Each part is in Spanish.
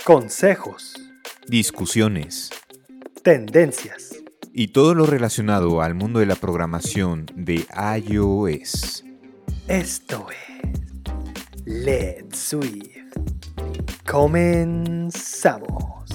consejos, discusiones tendencias. y todo lo relacionado al mundo de la programación de iOS. Esto es Let's Swift. Comenzamos.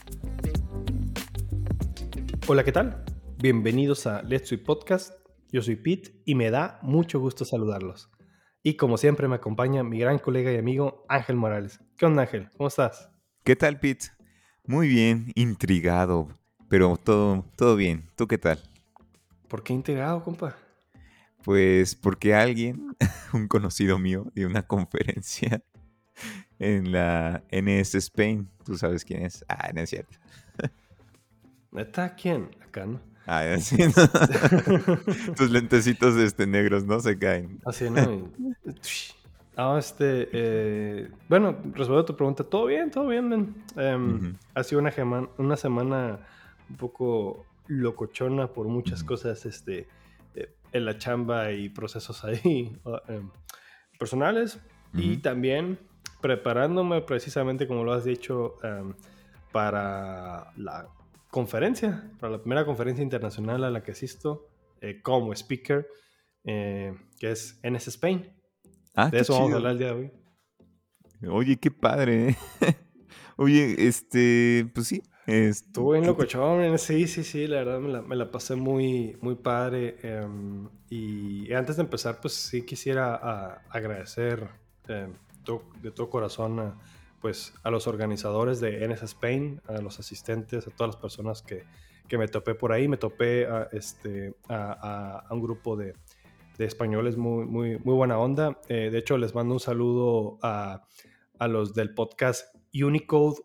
Hola, ¿qué tal? Bienvenidos a Let's Swift Podcast. Yo soy Pete y me da mucho gusto saludarlos. Y como siempre me acompaña mi gran colega y amigo Ángel Morales. ¿Qué onda, Ángel? ¿Cómo estás? ¿Qué tal, Pete? Muy bien, intrigado, pero todo bien. ¿Tú qué tal? ¿Por qué integrado, compa? Pues porque alguien, un conocido mío, dio una conferencia en la NS Spain. ¿Tú sabes quién es? Ah, no es cierto. ¿Neta? ¿Quién? Acá, ¿no? Ah, sí, no. Tus lentecitos negros no se caen. Así, ¿no? Ah, bueno, respondiendo a tu pregunta, todo bien, man. Ujú, Ha sido una semana un poco locochona por muchas ujú, cosas, en la chamba y procesos ahí personales. Y ujú. también preparándome precisamente, como lo has dicho, para la conferencia, para la primera conferencia internacional a la que asisto como speaker, que es NS Spain. Ah, De qué eso vamos a chido. hablar el día de hoy. Oye, qué padre, ¿eh? Oye, pues sí, Estuvo bien ¿qué te... locochón, sí, la verdad me la pasé muy padre. Y antes de empezar, pues sí quisiera agradecer de todo corazón pues, a los organizadores de NS Spain, a los asistentes, a todas las personas que me topé por ahí. Me topé a un grupo de españoles muy buena onda. De hecho, les mando un saludo a los del podcast Unicode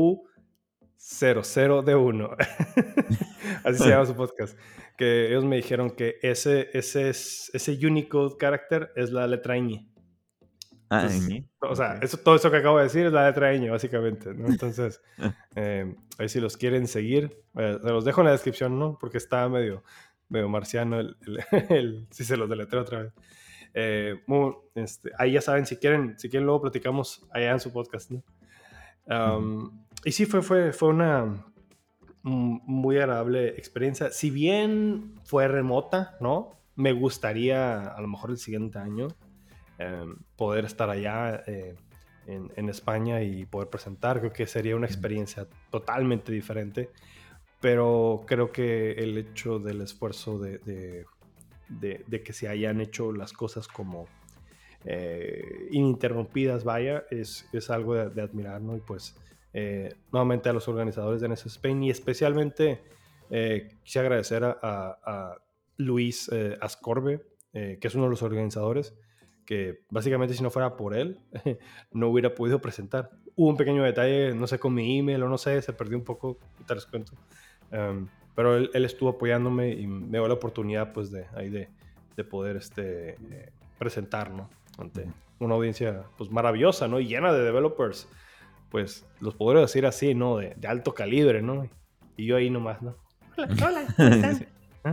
U00D1. Así se llama su podcast. Que ellos me dijeron que ese Unicode character es la letra ñ. Ah, Entonces, ¿sí? o Ok. sea, todo eso que acabo de decir es la letra ñ, básicamente, ¿no? Entonces, ahí si los quieren seguir, se los dejo en la descripción, ¿no? Porque está medio marciano si se los deletreo otra vez. Ahí ya saben, si quieren luego platicamos allá en su podcast, ¿no? Ujú, Y sí, fue una muy agradable experiencia. Si bien fue remota, ¿no? Me gustaría a lo mejor el siguiente año poder estar allá en España y poder presentar. Creo que sería una ujú, experiencia totalmente diferente, pero creo que el hecho del esfuerzo de que se hayan hecho las cosas como ininterrumpidas, vaya, es algo de admirar, ¿no? Y pues nuevamente a los organizadores de NS Spain y especialmente quisiera agradecer a Luis Ascorbe, que es uno de los organizadores, que básicamente si no fuera por él, no hubiera podido presentar. Hubo un pequeño detalle, no sé, con mi email o no sé, se perdió un poco, te les cuento. Pero él estuvo apoyándome y me dio la oportunidad pues de poder presentar, ¿no? Ante ujú. una audiencia pues maravillosa, ¿no? Y llena de developers, pues los podría decir así, ¿no? De alto calibre, ¿no? Y yo ahí nomás, ¿no? Hola, ¿cómo Sí. están? ¿Ah?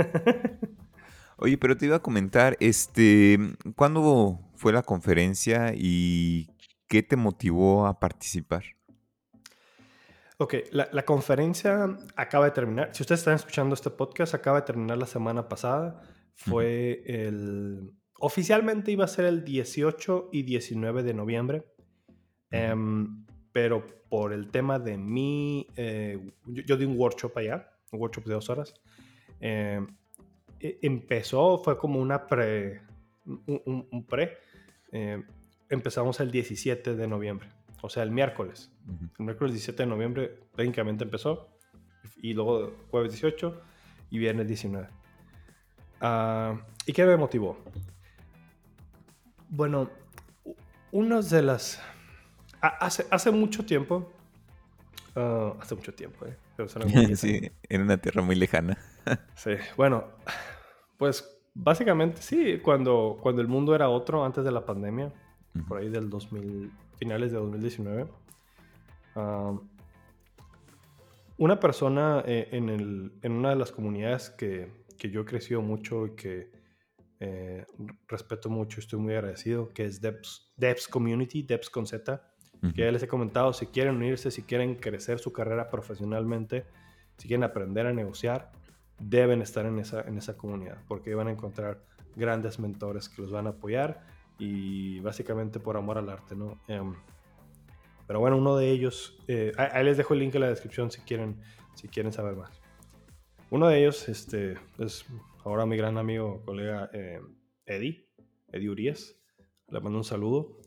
Oye, pero te iba a comentar, ¿cuándo fue la conferencia y qué te motivó a participar? Ok, la conferencia acaba de terminar. Si ustedes están escuchando este podcast, acaba de terminar la semana pasada. Ujú, Oficialmente iba a ser el 18 y 19 de noviembre. ujú, Pero por el tema de yo di un workshop allá, un workshop de 2 horas. Eh, fue como un pre. eh, Empezamos el 17 de noviembre, o sea, el miércoles. ujú. El miércoles 17 de noviembre técnicamente empezó, y luego jueves 18 y viernes 19. ¿Y qué me motivó? Bueno, unos de las... hace mucho tiempo, pero suena como 10 años. Sí, en una tierra muy lejana. Sí, bueno, pues básicamente sí, cuando el mundo era otro antes de la pandemia, Ujú, por ahí del 2000, finales de 2019, ah, una persona en una de las comunidades que yo he crecido mucho y que respeto mucho, estoy muy agradecido, que es Devs Community, Devs con Z. Que ya les he comentado, si quieren unirse, si quieren crecer su carrera profesionalmente, si quieren aprender a negociar, deben estar en esa comunidad, porque van a encontrar grandes mentores que los van a apoyar y básicamente por amor al arte, ¿no? Pero bueno, uno de ellos, ahí les dejo el link en la descripción si quieren saber más. Uno de ellos es ahora mi gran amigo, colega Eddie Urias. Le mando un saludo.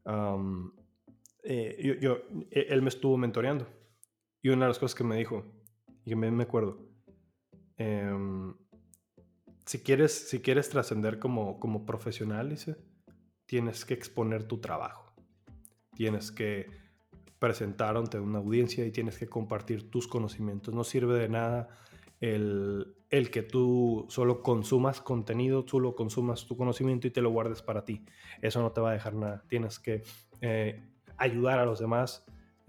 Él me estuvo mentoreando. Y una de las cosas que me dijo, y que me acuerdo, si quieres trascender como profesional, dice, tienes que exponer tu trabajo. Tienes que presentar ante una audiencia y tienes que compartir tus conocimientos. No sirve de nada el que tú solo consumas contenido, solo consumas tu conocimiento y te lo guardes para ti. Eso no te va a dejar nada. Tienes que ayudar a los demás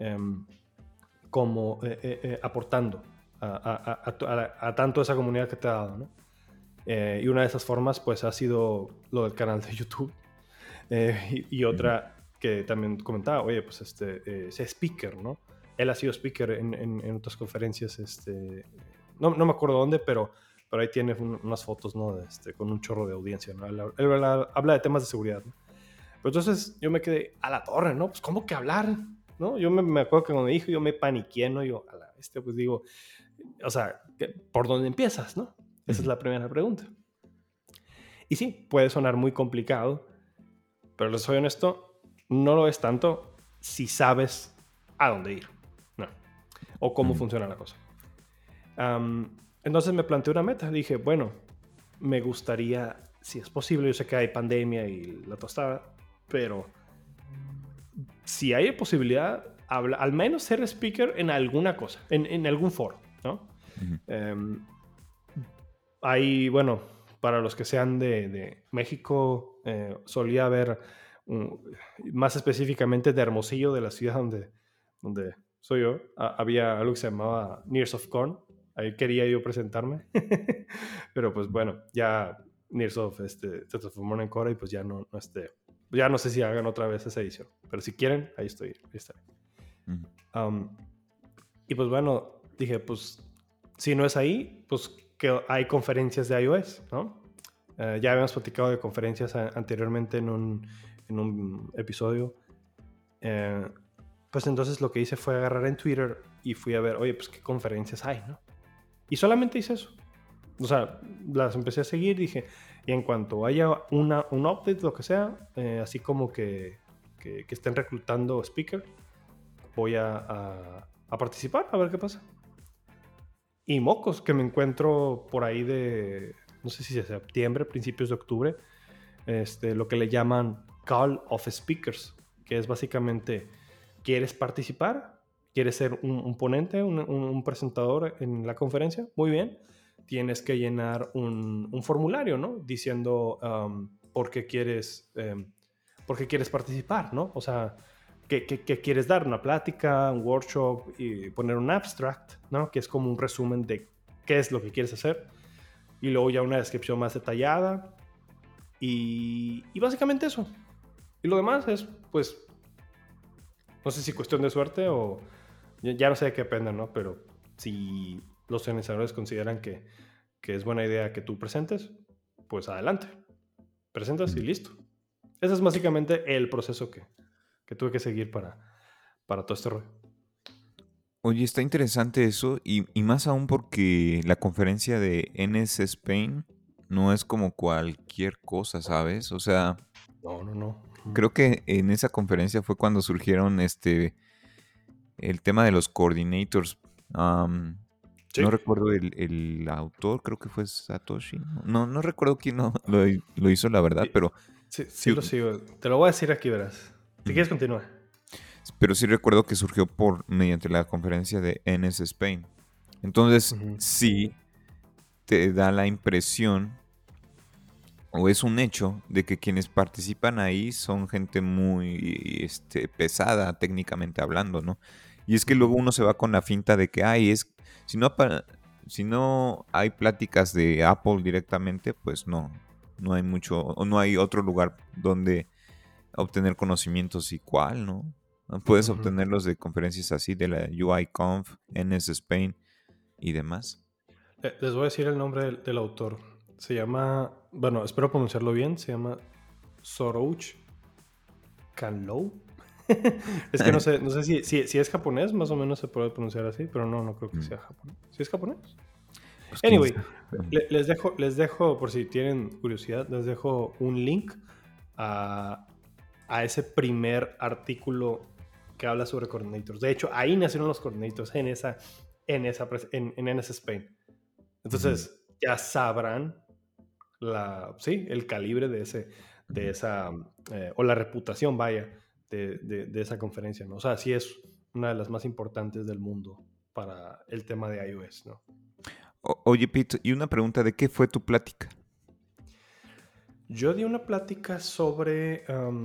como aportando a tanto esa comunidad que te ha dado, ¿no? Y una de esas formas pues ha sido lo del canal de YouTube. Y otra que también comentaba, oye, pues es speaker, ¿no? Él ha sido speaker en otras conferencias, no me acuerdo dónde, pero ahí tiene unas fotos, ¿no? Con un chorro de audiencia, ¿no? Él habla de temas de seguridad, ¿no? Pero entonces yo me quedé a la torre, ¿no? Pues ¿cómo que hablar? ¿No? Yo me acuerdo que cuando me dijo, yo me paniqué, ¿no? Yo, pues digo, o sea, ¿por dónde empiezas, no? Esa es la primera pregunta. Y sí, puede sonar muy complicado, pero les soy honesto, no lo es tanto si sabes a dónde ir, ¿no? O cómo funciona la cosa. Entonces me planteé una meta. Dije, bueno, me gustaría, si es posible, yo sé que hay pandemia y la tostada, pero si hay posibilidad, al menos ser speaker en alguna cosa, en algún foro, ¿no? Hay, bueno, para los que sean de México, solía haber, más específicamente de Hermosillo, de la ciudad donde soy yo, había algo que se llamaba Nears of Corn. Ahí quería yo presentarme. Pero pues bueno, ya Nears of se transformó en Cora y pues ya ya no sé si hagan otra vez esa edición. Pero si quieren, ahí estoy. Ahí estaré. Y pues bueno, dije, pues si no es ahí, pues que hay conferencias de iOS, ¿no? Ya habíamos platicado de conferencias anteriormente en un episodio. Pues entonces lo que hice fue agarrar en Twitter y fui a ver, oye, pues qué conferencias hay, ¿no? Y solamente hice eso. O sea, las empecé a seguir, dije, y en cuanto haya un update, lo que sea, así como que estén reclutando speaker, voy a participar, a ver qué pasa. Y mocos, que me encuentro por ahí de, no sé si es septiembre, principios de octubre, lo que le llaman Call of Speakers, que es básicamente, ¿quieres participar? ¿Quieres ser un ponente, un presentador en la conferencia? Muy bien. Tienes que llenar un formulario, ¿no? Diciendo por qué quieres participar, ¿no? O sea, ¿qué quieres dar? ¿Una plática, un workshop y poner un abstract, ¿no? Que es como un resumen de qué es lo que quieres hacer. Y luego ya una descripción más detallada. Y básicamente eso. Y lo demás es, pues, no sé si cuestión de suerte o ya no sé de qué depende, ¿no? Pero si los organizadores consideran que es buena idea que tú presentes, pues adelante. Presentas y listo. Ese es básicamente el proceso que tuve que seguir para todo este rollo. Oye, está interesante eso y más aún porque la conferencia de NS Spain no es como cualquier cosa, ¿sabes? O sea, No. creo que en esa conferencia fue cuando surgieron el tema de los coordinators. Sí. No recuerdo el autor, creo que fue Satoshi. No recuerdo quién lo hizo, la verdad, pero Sí, lo sigo. Te lo voy a decir aquí, verás. Si quieres, continúa. Pero sí recuerdo que surgió mediante la conferencia de NS Spain. Entonces, sí te da la impresión, o es un hecho, de que quienes participan ahí son gente muy pesada, técnicamente hablando, ¿no? Y es que luego uno se va con la finta de que, si no hay pláticas de Apple directamente, pues no hay mucho, o no hay otro lugar donde obtener conocimientos y cuál, ¿no? ¿no? Puedes Ujú. obtenerlos de conferencias así, de la UIConf, NS Spain y demás. Les voy a decir el nombre del autor. Se llama, bueno, espero pronunciarlo bien, se llama Soroush Kanlou. Es que no sé si es japonés, más o menos se puede pronunciar así, pero no creo que Mm, sea japonés. ¿Sí es japonés? Pues quién Anyway, sabe. les dejo, por si tienen curiosidad, les dejo un link a, a ese primer artículo que habla sobre coordinators. De hecho, ahí nacieron los coordinators en NS Spain. Ujú, Entonces, ya sabrán el calibre de ujú. esa, o la reputación, vaya, de esa conferencia, ¿no? O sea, sí es una de las más importantes del mundo para el tema de iOS, ¿no? Oye, Pete, y una pregunta, ¿de qué fue tu plática? Yo di una plática sobre,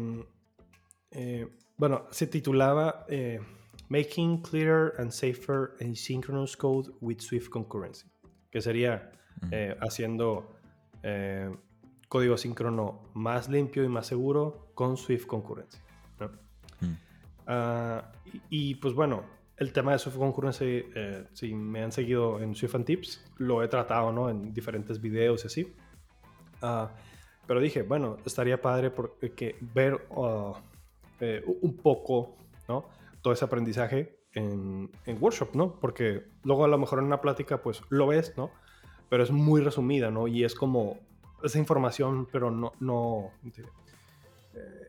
bueno, se titulaba Making Clearer and Safer Asynchronous Code with Swift Concurrency, que sería Mm, haciendo eh, código síncrono más limpio y más seguro con Swift Concurrency, ¿no? mm, Pues bueno, el tema de Swift Concurrency, si me han seguido en Swift and Tips, lo he tratado, ¿no? En diferentes videos y así. Ah, pero dije, bueno, estaría padre porque ver un poco, ¿no? Todo ese aprendizaje en workshop, ¿no? Porque luego a lo mejor en una plática, pues lo ves, ¿no? Pero es muy resumida, ¿no? Y es como esa información, pero no eh,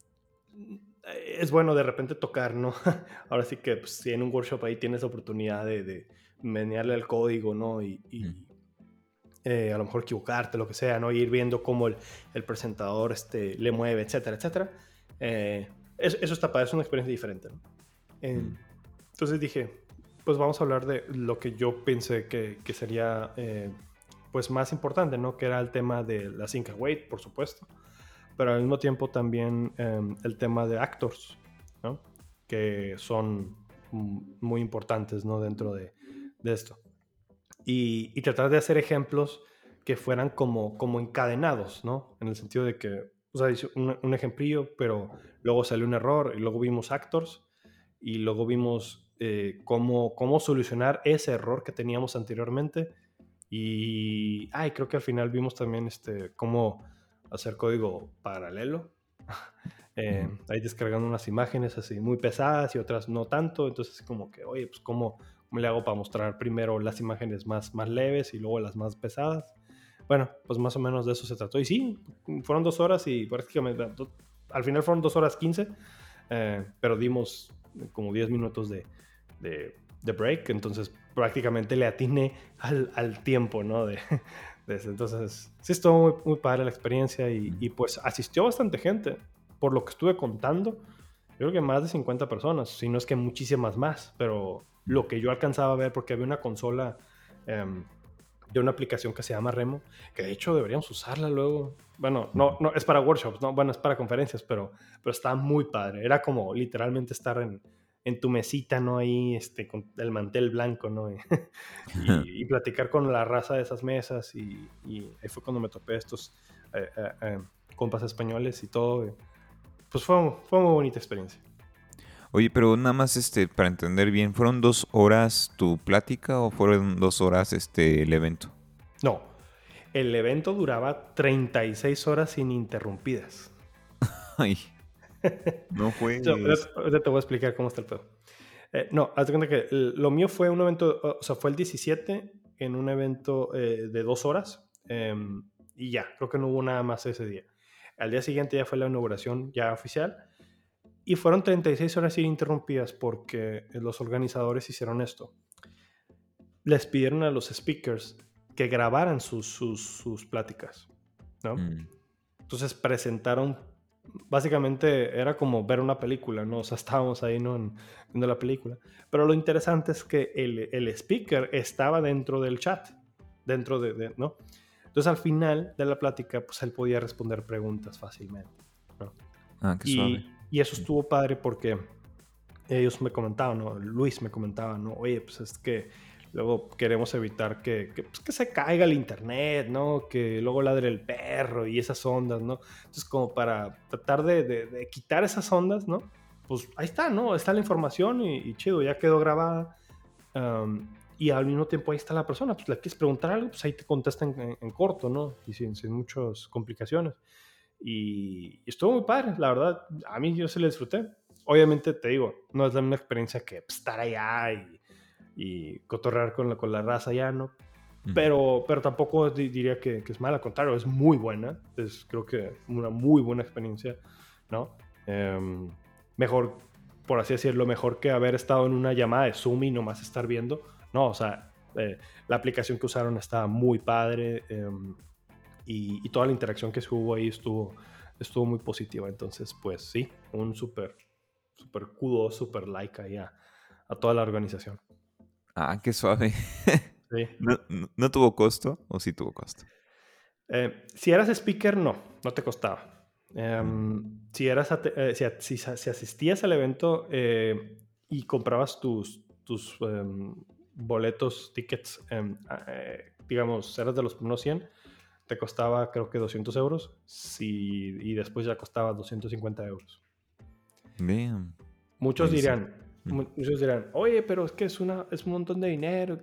es bueno de repente tocar, ¿no? Ahora sí que pues, si en un workshop ahí tienes la oportunidad de menearle al código, ¿no? mm, A lo mejor equivocarte, lo que sea, ¿no? Y ir viendo cómo el presentador le mueve, etcétera, etcétera. Eso está padre, es una experiencia diferente, ¿no? mm. Entonces dije, pues vamos a hablar de lo que yo pensé que sería pues más importante, ¿no? Que era el tema de la sync and wait, por supuesto, pero al mismo tiempo también el tema de actors, ¿no? Que son muy importantes, ¿no? Dentro de esto. Y tratar de hacer ejemplos que fueran como encadenados, ¿no? En el sentido de que, o sea, hice un ejemplillo, pero luego salió un error y luego vimos actors y luego vimos cómo solucionar ese error que teníamos anteriormente y creo que al final vimos también cómo hacer código paralelo. Ujú. Ahí descargando unas imágenes así muy pesadas y otras no tanto. Entonces como que, oye, pues cómo le hago para mostrar primero las imágenes más leves y luego las más pesadas. Bueno, pues más o menos de eso se trató. Y sí, fueron 2 horas y prácticamente al final fueron 2 horas 15, pero dimos como 10 minutos de break, entonces prácticamente le atiné al tiempo, ¿no? De eso. Entonces, sí, estuvo muy padre la experiencia y pues asistió bastante gente, por lo que estuve contando, yo creo que más de 50 personas, si no es que muchísimas más, pero lo que yo alcanzaba a ver, porque había una consola de una aplicación que se llama Remo, que de hecho deberíamos usarla luego. Bueno, no es para workshops, no, bueno, es para conferencias, pero está muy padre. Era como literalmente estar en tu mesita, ¿no? Ahí, con el mantel blanco, ¿no? Y platicar con la raza de esas mesas. Y ahí fue cuando me topé estos compas españoles y todo. Pues fue muy bonita experiencia. Oye, pero nada más para entender bien, ¿fueron 2 horas tu plática o fueron 2 horas el evento? No, el evento duraba 36 horas ininterrumpidas. Ay, no juegues. Ahorita te voy a explicar cómo está el pedo. No, haz de cuenta que lo mío fue un evento, o sea, fue el 17 en un evento de 2 horas y ya, creo que no hubo nada más ese día. Al día siguiente ya fue la inauguración ya oficial y fueron 36 horas ininterrumpidas porque los organizadores hicieron esto. Les pidieron a los speakers que grabaran sus pláticas, ¿no? Mm, Entonces presentaron, básicamente era como ver una película, ¿no? O sea, estábamos ahí, ¿no? Viendo la película. Pero lo interesante es que el speaker estaba dentro del chat, dentro ¿no? Entonces al final de la plática, pues él podía responder preguntas fácilmente, ¿no? qué suave. Y eso estuvo padre porque ellos me comentaban, ¿no? Luis me comentaba, ¿no? Oye, pues es que luego queremos evitar pues, que se caiga el internet, ¿no? Que luego ladre el perro y esas ondas, ¿no? Entonces, como para tratar de quitar esas ondas, ¿no? pues ahí está, ¿no? Está la información y chido, ya quedó grabada. Y al mismo tiempo ahí está la persona, pues le quieres preguntar algo, pues ahí te contestan en corto, ¿no? Y sin muchas complicaciones. Y estuvo muy padre, la verdad. A mí yo se le disfruté. Obviamente, te digo, no es la misma experiencia que pues, estar allá y cotorrear con la raza allá, ¿no? Pero tampoco diría que es mala, al contrario, es muy buena. Creo que una muy buena experiencia, ¿no? Mejor, por así decirlo, mejor que haber estado en una llamada de Zoom y nomás estar viendo. No, o sea, la aplicación que usaron estaba muy padre y toda la interacción que hubo ahí estuvo muy positiva. Entonces, pues sí, un súper kudos, súper like ahí a toda la organización. Ah, qué suave. Sí. ¿No tuvo costo o sí tuvo costo? Si eras speaker, no te costaba. Mm. Si asistías al evento y comprabas tus boletos, tickets, digamos, eras de los primeros 100, te costaba creo que 200 euros y después ya costaba 250 euros. Damn. Muchos Oye, sí. dirán, oye, pero es que es un montón de dinero.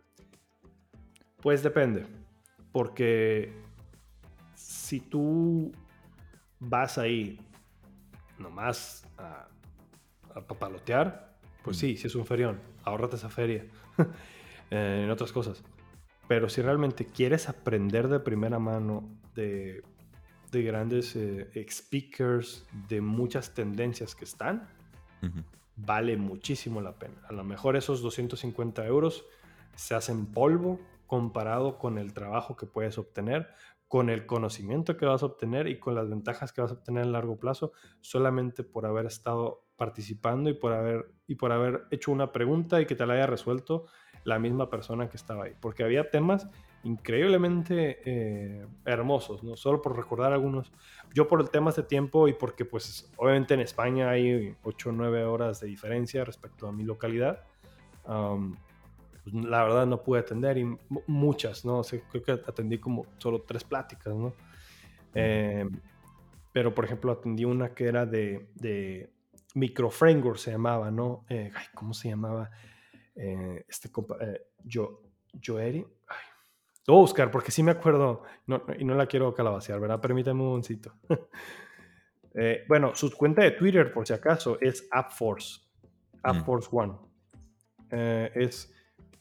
Pues depende, porque si tú vas ahí nomás a papalotear, pues sí es un ferión, ahórrate esa feria en otras cosas. Pero si realmente quieres aprender de primera mano de grandes speakers, de muchas tendencias que están, Ujú. vale muchísimo la pena. A lo mejor esos 250 euros se hacen polvo comparado con el trabajo que puedes obtener, con el conocimiento que vas a obtener y con las ventajas que vas a obtener a largo plazo, solamente por haber estado participando y por haber hecho una pregunta y que te la haya resuelto la misma persona que estaba ahí. Porque había temas increíblemente hermosos, ¿no? Solo por recordar algunos. Yo por el temas de tiempo y porque pues obviamente en España hay 8 o 9 horas de diferencia respecto a mi localidad, pues, la verdad no pude atender y muchas, ¿no? O sea, creo que atendí como solo 3 pláticas, ¿no? Eh, pero por ejemplo atendí una que era de micro framework se llamaba, ¿no? ¿Cómo se llamaba? Este compa, Joeri. Lo voy a buscar porque sí me acuerdo y no la quiero calabacear, ¿verdad? Permítame un momentito. Bueno, su cuenta de Twitter, por si acaso, es AppForce. AppForce One. Es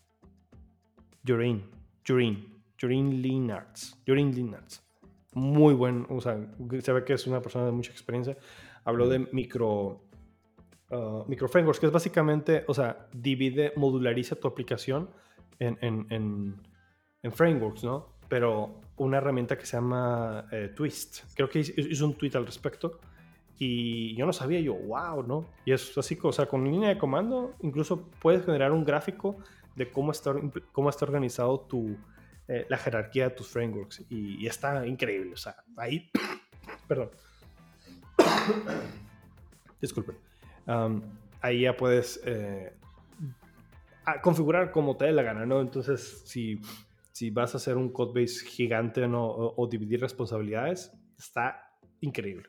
Joreen Linards. Muy buen, o sea, se ve que es una persona de mucha experiencia. Habló de micro frameworks, que es básicamente, o sea, modulariza tu aplicación en frameworks, ¿no? Pero una herramienta que se llama Twist. Creo que hizo un tweet al respecto. Y yo no sabía, wow, ¿no? Y es así, o sea, con línea de comando, incluso puedes generar un gráfico de cómo está organizado la jerarquía de tus frameworks. Y está increíble, o sea, ahí, perdón, disculpen. Ahí ya puedes configurar como te dé la gana, ¿no? Entonces, si vas a hacer un codebase gigante, ¿no? O dividir responsabilidades, está increíble.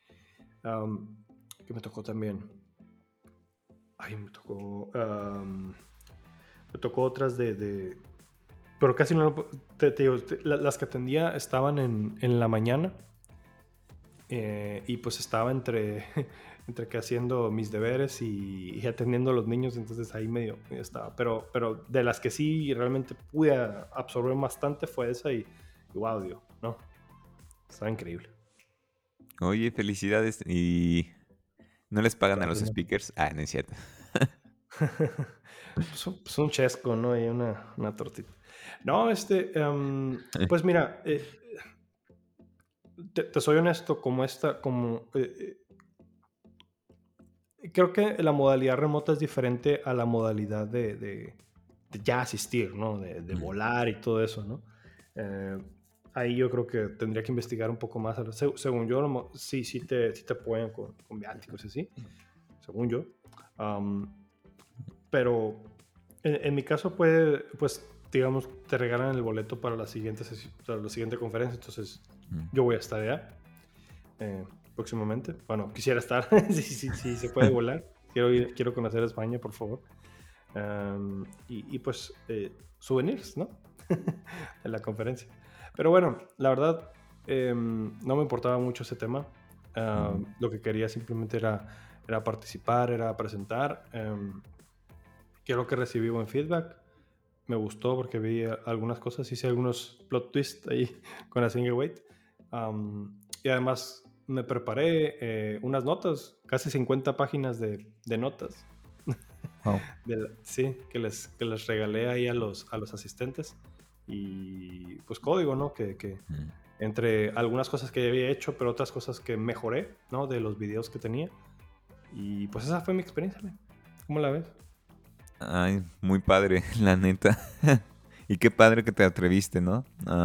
Que me tocó también. Me tocó otras pero casi no. Te digo, las que atendía estaban en la mañana. Y pues estaba entre que haciendo mis deberes y atendiendo a los niños, entonces ahí medio estaba. Pero de las que sí realmente pude absorber bastante fue esa y wow, Dios, ¿no? Estaba increíble. Oye, felicidades. ¿Y no les pagan a los Gracias, ¿no? speakers? Ah, no es cierto. Pues un chesco, ¿no? Y una tortita. No, pues mira, te soy honesto, creo que la modalidad remota es diferente a la modalidad de ya asistir, ¿no? De volar y todo eso, ¿no? Ahí yo creo que tendría que investigar un poco más. Según yo, sí te apoyan con viáticos y así, según yo. Pero en mi caso, pues, digamos, te regalan el boleto para la siguiente conferencia, entonces yo voy a estar allá. próximamente. Bueno, quisiera estar, si se puede volar. Quiero conocer España, por favor. Y pues souvenirs, ¿no? En la conferencia. Pero bueno, la verdad, no me importaba mucho ese tema. Lo que quería simplemente era participar, era presentar. Quiero que recibí buen feedback. Me gustó porque vi algunas cosas, hice algunos plot twists ahí con la single weight. Y además me preparé unas notas, casi 50 páginas de notas. Wow. Sí, que les regalé ahí a los asistentes. Y pues código, ¿no? Que entre algunas cosas que ya había hecho, pero otras cosas que mejoré, ¿no? De los videos que tenía. Y pues esa fue mi experiencia, ¿no? ¿Cómo la ves? Ay, muy padre, la neta. Y qué padre que te atreviste, ¿no?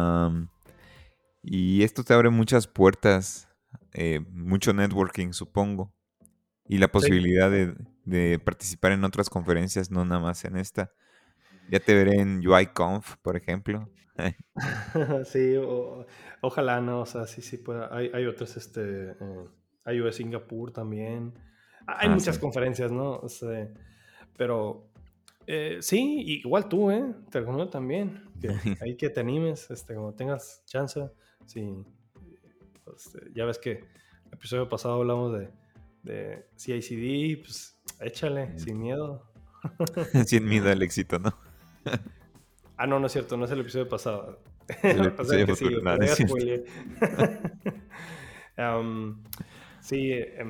Y esto te abre muchas puertas, mucho networking, supongo. Y la Sí. posibilidad de participar en otras conferencias, no nada más en esta. Ya te veré en UIConf, por ejemplo. Sí, ojalá no, o sea, sí pueda. Hay otras, iOS Singapur también. Hay Ah, muchas sí. conferencias, ¿no? O sea, pero sí, igual tú, ¿eh? Te recomiendo también que ahí que te animes, cuando tengas chance. Sí, ya ves que el episodio pasado hablamos de CICD, pues échale, sin miedo. Sin miedo al éxito, ¿no? Ah, no, no es cierto, no es el episodio pasado. El Va a ser el episodio que futuro. sigue, No, pero no es ya cierto. spoileé. Sí,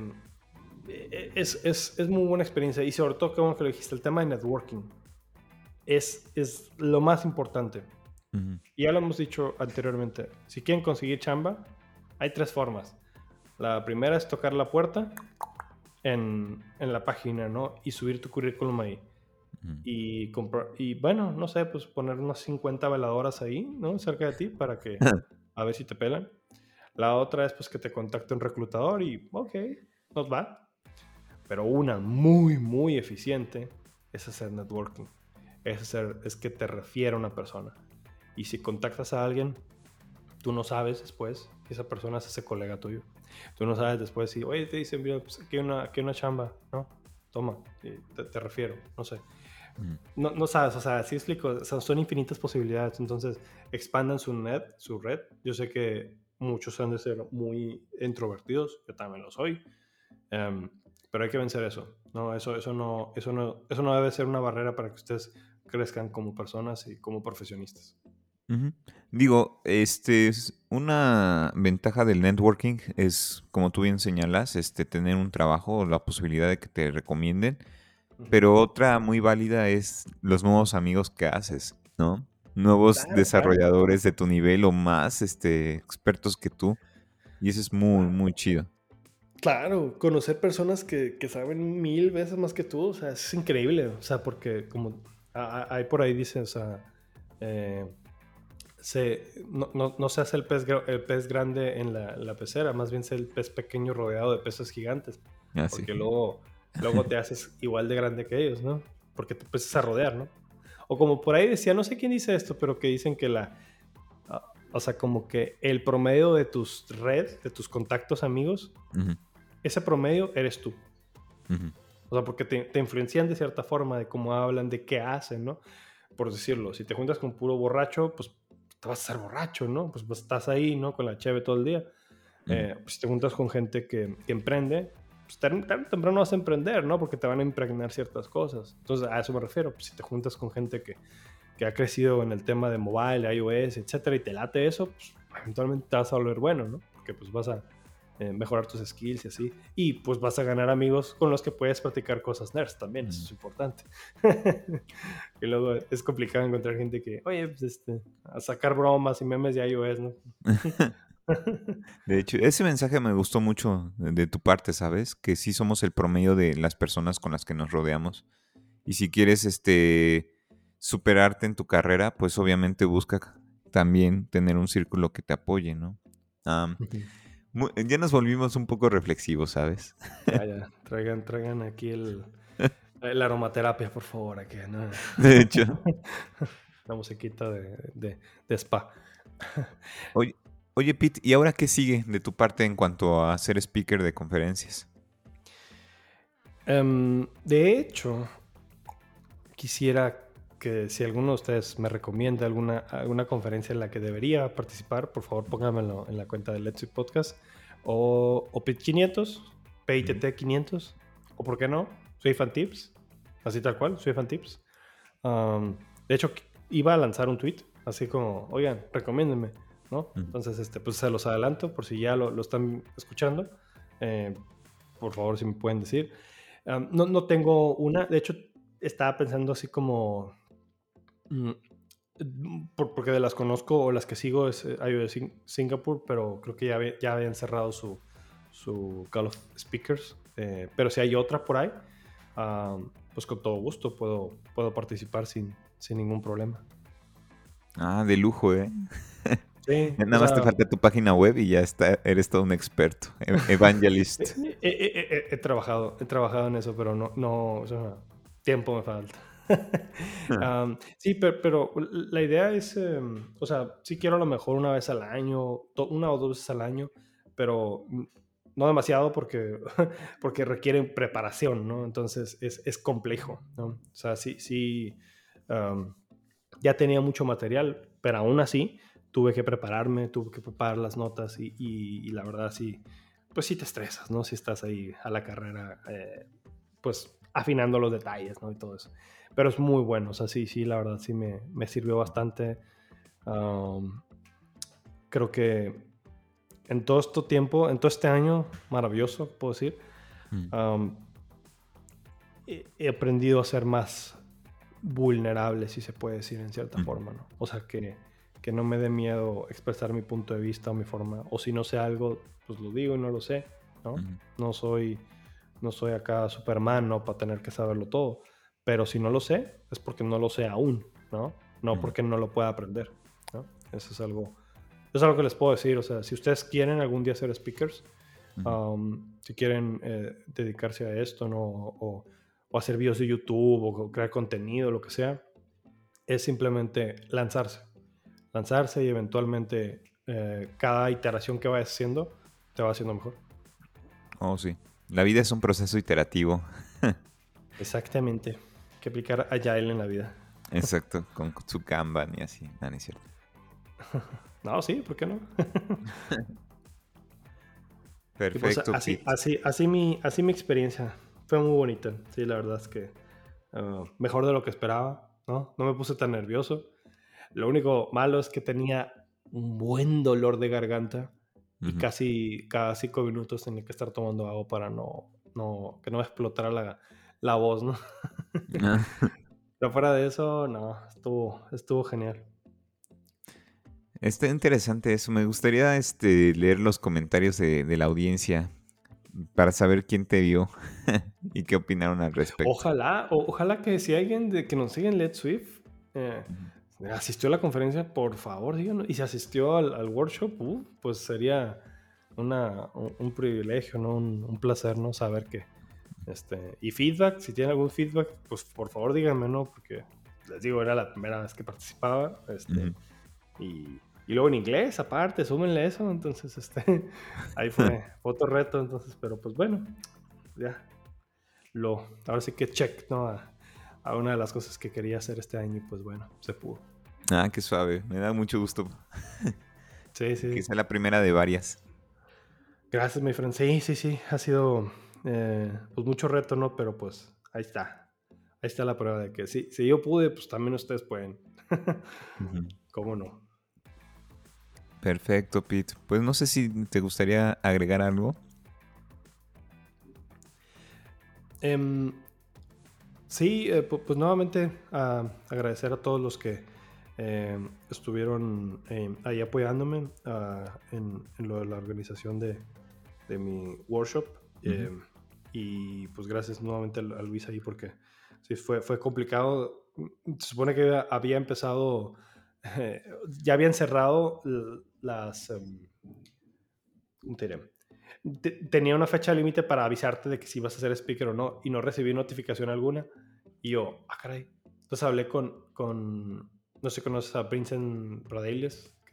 es muy buena experiencia y sobre todo, como que lo dijiste, el tema de networking es lo más importante. Ujú. Y ya lo hemos dicho anteriormente, si quieren conseguir chamba, hay tres formas. La primera es tocar la puerta en la página, ¿no? Y subir tu currículum ahí. Ujú. Y bueno, no sé, pues poner unas 50 veladoras ahí, ¿no? Cerca de ti para que a ver si te pelan. La otra es pues que te contacte un reclutador y ok, nos va. Pero una muy, muy eficiente es hacer networking. Es que te refiera a una persona. Y si contactas a alguien, tú no sabes después que esa persona es ese colega tuyo. Tú no sabes después si, oye, te dicen, mira, pues aquí hay una chamba, ¿no? Toma, te refiero, no sé. Ujú. No sabes, o sea, sí explico, o sea, son infinitas posibilidades, entonces expandan su red. Yo sé que muchos han de ser muy introvertidos, yo también lo soy, em, pero hay que vencer eso, ¿no? Eso no debe ser una barrera para que ustedes crezcan como personas y como profesionistas. Ujú. Digo, es una ventaja del networking es, como tú bien señalas, tener un trabajo, la posibilidad de que te recomienden, Ujú. pero otra muy válida es los nuevos amigos que haces, ¿no? Nuevos Claro, claro. desarrolladores de tu nivel o más, expertos que tú, y eso es muy, muy chido. Claro, conocer personas que saben 1000 veces más que tú, o sea, es increíble, o sea, porque como hay por ahí dice, o sea, eh, no se hace el pez grande en la pecera, más bien se el pez pequeño rodeado de peces gigantes, Así. porque luego te haces igual de grande que ellos, ¿no? Porque te empiezas a rodear, ¿no? O como por ahí decía, no sé quién dice esto, pero que dicen que o sea, como que el promedio de tus redes, de tus contactos amigos, Ujú, ese promedio eres tú. ujú, O sea, porque te influencian de cierta forma de cómo hablan, de qué hacen, ¿no? Por decirlo, si te juntas con puro borracho, pues te vas a ser borracho, ¿no? Pues estás ahí, ¿no? Con la cheve todo el día. ujú, Pues si te juntas con gente que emprende, pues tarde o temprano vas a emprender, ¿no? Porque te van a impregnar ciertas cosas. Entonces, a eso me refiero. Pues si te juntas con gente que ha crecido en el tema de mobile, iOS, etcétera, y te late eso, pues eventualmente te vas a volver bueno, ¿no? Porque pues vas a mejorar tus skills y así. Y pues vas a ganar amigos con los que puedes practicar cosas nerds también, eso ujú. es importante. Y luego es complicado encontrar gente que, oye, pues a sacar bromas y memes de iOS, ¿no? De hecho, ese mensaje me gustó mucho de tu parte, ¿sabes? Que sí somos el promedio de las personas con las que nos rodeamos. Y si quieres, superarte en tu carrera, pues obviamente busca también tener un círculo que te apoye, ¿no? Am, ya nos volvimos un poco reflexivos, ¿sabes? Ya, traigan aquí la aromaterapia, por favor, aquí, ¿no? De hecho, La musiquita de spa. oye, Oye, Pete, ¿y ahora qué sigue de tu parte en cuanto a ser speaker de conferencias? De hecho, quisiera que si alguno de ustedes me recomienda alguna conferencia en la que debería participar, por favor pónganmelo en la cuenta de Let's Speak Podcast o PIT 500, Ujú. PITT 500, o por qué no, Soy Fan Tips, así tal cual, Soy Fan Tips. De hecho, iba a lanzar un tweet, así como, oigan, recomiéndenme, ¿no? Ujú. Entonces, pues se los adelanto por si ya lo están escuchando. Eh, por favor, si me pueden decir. No tengo una, de hecho, estaba pensando así como, mm, porque de las conozco o las que sigo es iOS Singapur, pero creo que ya habían cerrado su Call of Speakers. Pero si hay otra por ahí, pues con todo gusto puedo participar sin ningún problema. Ah, de lujo, ¿eh? Sí, Ya o nada más te sea, falta tu página web y ya está, eres todo un experto, evangelist. he trabajado en eso, pero no, o sea, tiempo me falta. Sí, pero la idea es, o sea, sí quiero a lo mejor una vez al año, una o dos veces al año, pero no demasiado porque requieren preparación, ¿no? Entonces es complejo, ¿no? O sea, sí, um, ya tenía mucho material, pero aún así tuve que prepararme, tuve que preparar las notas y la verdad sí, pues sí te estresas, ¿no? Si estás ahí a la carrera, pues afinando los detalles, ¿no? Y todo eso. Pero es muy bueno, o sea, sí, la verdad sí me sirvió bastante. Um, Creo que en todo este tiempo, en todo este año maravilloso, puedo decir, Mm, um, he aprendido a ser más vulnerable, si se puede decir en cierta mm, forma, ¿no? O sea, que no me dé miedo expresar mi punto de vista o mi forma, o si no sé algo, pues lo digo y no lo sé, ¿no? mm, No soy, no soy acá Superman, ¿no? Para tener que saberlo todo, pero si no lo sé, es porque no lo sé aún, ¿no? No mm, porque no lo pueda aprender, ¿no? Eso es algo que les puedo decir, o sea, si ustedes quieren algún día ser speakers, mm. si quieren dedicarse a esto, ¿no? O hacer videos de YouTube o crear contenido, lo que sea, es simplemente lanzarse y eventualmente cada iteración que vayas haciendo te va haciendo mejor. Oh, sí. La vida es un proceso iterativo. Exactamente. Hay que aplicar Agile en la vida. Exacto, con su Kanban y así. No, no es cierto. No, sí, ¿por qué no? Y pues Perfecto, Pete. así mi experiencia fue muy bonita. Sí, la verdad es que mejor de lo que esperaba, ¿no? No me puse tan nervioso. Lo único malo es que tenía un buen dolor de garganta y Ujú. casi cada 5 minutos tenía que estar tomando agua para que no me explotara la voz, ¿no? Ah, Pero fuera de eso, no, estuvo genial. está interesante eso. Me gustaría leer los comentarios de la audiencia para saber quién te vio y qué opinaron al respecto. Ojalá que si alguien que nos sigue en Let's Swift Ujú. asistió a la conferencia, por favor, díganos. Y si asistió al workshop, pues sería un privilegio, ¿no? Un placer, ¿no? Saber que, y feedback, si tienen algún feedback, pues por favor díganme, ¿no? Porque les digo, era la primera vez que participaba, Ujú. y luego en inglés, aparte, súmenle eso, entonces, ahí fue otro reto, entonces, pero pues bueno, ya, ahora sí que check, ¿no? A una de las cosas que quería hacer este año y pues bueno, se pudo. Ah, qué suave. Me da mucho gusto Sí, que sí. sea la primera de varias. Gracias, mi friend. Sí. Ha sido pues mucho reto, ¿no? Pero pues ahí está. Ahí está la prueba de que sí, si yo pude, pues también ustedes pueden. Ujú. ¿Cómo no? Perfecto, Pete. Pues no sé si te gustaría agregar algo. Em, sí, pues nuevamente agradecer a todos los que estuvieron ahí apoyándome en lo de la organización de mi workshop. Ujú. Y pues gracias nuevamente a Luis ahí porque sí, fue complicado. Se supone que había empezado, ya habían cerrado las, ¿cómo te diré? Tenía una fecha límite para avisarte de que si ibas a ser speaker o no y no recibí notificación alguna. Y yo, caray. Entonces hablé no sé si conoces a Vincent Bradales,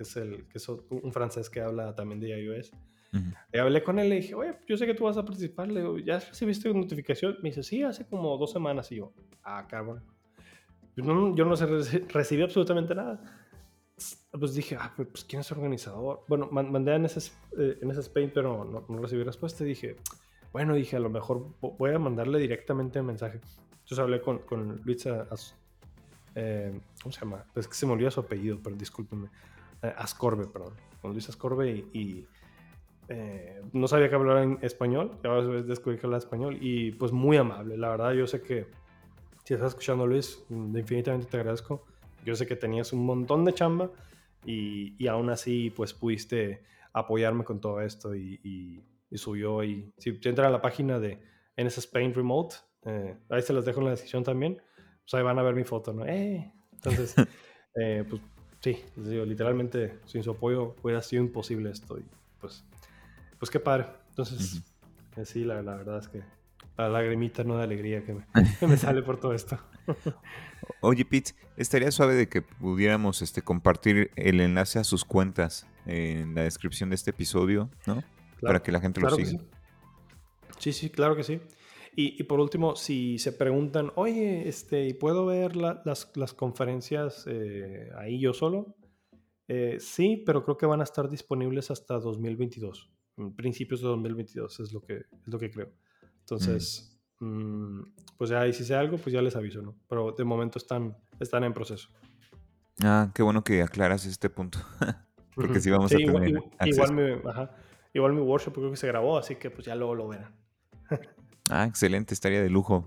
que es un francés que habla también de iOS. Uh-huh. Hablé con él y le dije, oye, yo sé que tú vas a participar. Le digo, ¿ya recibiste notificación? Me dice, sí, hace como 2 semanas. Y yo, cabrón. Yo no recibí absolutamente nada. Pues dije, pues ¿quién es el organizador? Bueno, mandé en ese Spain, pero no recibí respuesta. Dije, a lo mejor voy a mandarle directamente el mensaje. Entonces hablé con Luis ¿cómo se llama? Pues que se me olvidó su apellido, pero discúlpenme. Ascorbe, perdón. Con Luis Ascorbe y no sabía que hablar en español. Ya descubrí que hablaba español y pues muy amable. La verdad, yo sé que si estás escuchando, Luis, infinitamente te agradezco. Yo sé que tenías un montón de chamba y aún así pues pudiste apoyarme con todo esto y subió. Y si entran a la página de NS Spain Remote, ahí se las dejo en la descripción también, pues ahí van a ver mi foto, ¿no? Entonces, pues sí, les digo, literalmente sin su apoyo hubiera sido imposible esto y pues qué padre. Entonces, sí, la verdad es que la lagrimita, ¿no?, de alegría que me sale por todo esto. Oye, Pete, estaría suave de que pudiéramos compartir el enlace a sus cuentas en la descripción de este episodio, ¿no? Claro, para que la gente lo siga. Sí, claro que sí. Y por último, si se preguntan, oye, ¿puedo ver las conferencias ahí yo solo? Sí, pero creo que van a estar disponibles hasta 2022. Principios de 2022 es lo que creo. Entonces, pues ya, y si sé algo, pues ya les aviso, ¿no? Pero de momento están en proceso. Qué bueno que aclaras este punto. Porque sí vamos Sí, a tener acceso. igual mi workshop creo que se grabó, así que pues ya luego lo verán. Excelente, estaría de lujo.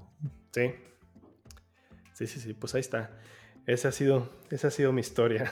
Sí, pues ahí está. Esa ha sido mi historia.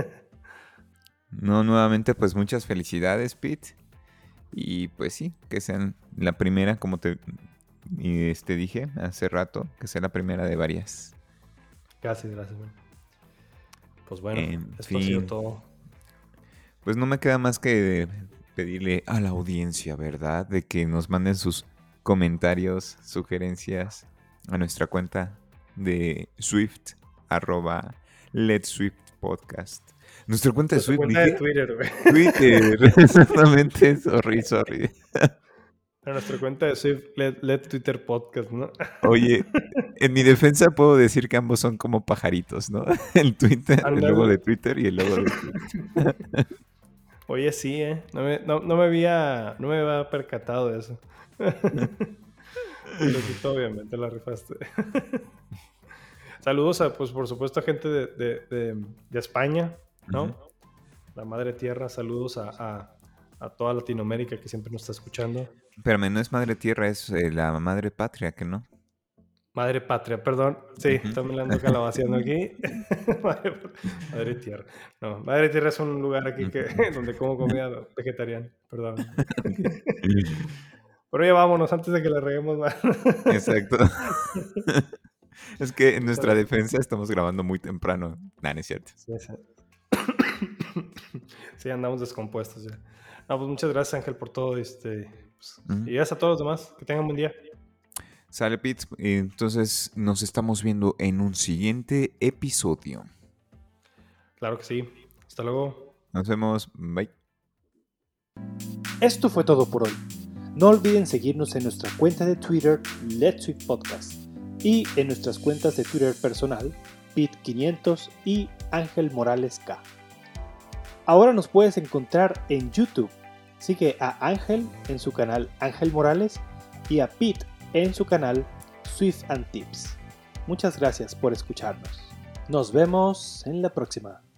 No, nuevamente, pues muchas felicidades, Pete. Y pues sí, que sean la primera, como te dije hace rato, que sea la primera de varias. Gracias, man. Pues bueno, esto fin, ha sido todo. Pues no me queda más que pedirle a la audiencia, ¿verdad?, de que nos manden sus comentarios, sugerencias a nuestra cuenta de Swift, @LetSwiftPodcast. Nuestra cuenta de Swift, cuenta de Twitter, güey. Twitter, exactamente, sorry. A nuestra cuenta de Swift, Let Twitter Podcast, ¿no? Oye, en mi defensa puedo decir que ambos son como pajaritos, ¿no? El Twitter, el logo de Twitter y el logo de Swift. Oye, sí, no me había percatado de eso. Pero sí, obviamente la rifaste. Saludos pues por supuesto a gente de España, ¿no? Uh-huh. La madre tierra, saludos a toda Latinoamérica que siempre nos está escuchando. Espérame, no es madre tierra, es la madre patria, ¿que no? Madre patria, perdón. Sí, también la ando calabaceando aquí. Madre tierra. No, madre tierra es un lugar aquí donde como comida vegetariana. Perdón. Pero ya vámonos antes de que la reguemos más. Exacto. Es que en nuestra defensa estamos grabando muy temprano. No es cierto. Sí, andamos descompuestos ya. No, pues muchas gracias, Ángel, por todo. Y gracias a todos los demás. Que tengan un buen día. Sale, Pete. Entonces nos estamos viendo en un siguiente episodio. Claro que sí. Hasta luego. Nos vemos. Bye. Esto fue todo por hoy. No olviden seguirnos en nuestra cuenta de Twitter, Let's Swift Podcast, y en nuestras cuentas de Twitter personal, Pete500 y Ángel Morales K. Ahora nos puedes encontrar en YouTube. Sigue a Ángel en su canal Ángel Morales y a Pete en su canal Swift and Tips. Muchas gracias por escucharnos. Nos vemos en la próxima.